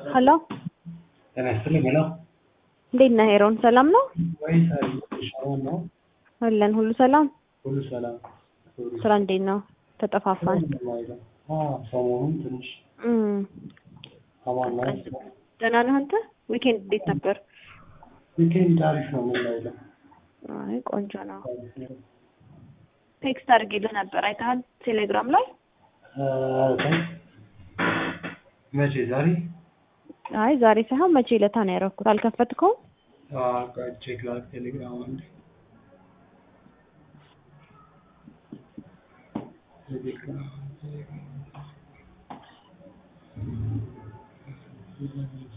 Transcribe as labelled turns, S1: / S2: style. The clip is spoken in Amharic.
S1: ሄሎ
S2: ጤና ይስጥልኝ። ሄሎ
S1: እንዴት ነህ ሄሮን? ሰላም ነው
S2: ወይስ ሻውን ነው?
S1: አለን። ሁሉ ሰላም?
S2: ሁሉ ሰላም።
S1: ስራ እንዴት ነው? ተጠፋፋን።
S2: ሰሞኑን ትንሽ አማን ነው።
S1: ደህና ነህ አንተ? ዊኬንድ እንዴት ነበር?
S2: ዊኬንድ አሪፍ ነው። ምን ላይ ነው?
S1: አይ ቆንጆ ነው። ቴክስት አድርጌልህ ነበር አይተሃል? ቴሌግራም ላይ
S2: መቼ? ዛሬ?
S1: አይ ዛሬ ሳይሆን መቼ ለታ ነው ያደረኩት። አልከፈትከውም?
S2: ቼክ ላድርግ ቴሌግራም አንዴ። ቴሌግራም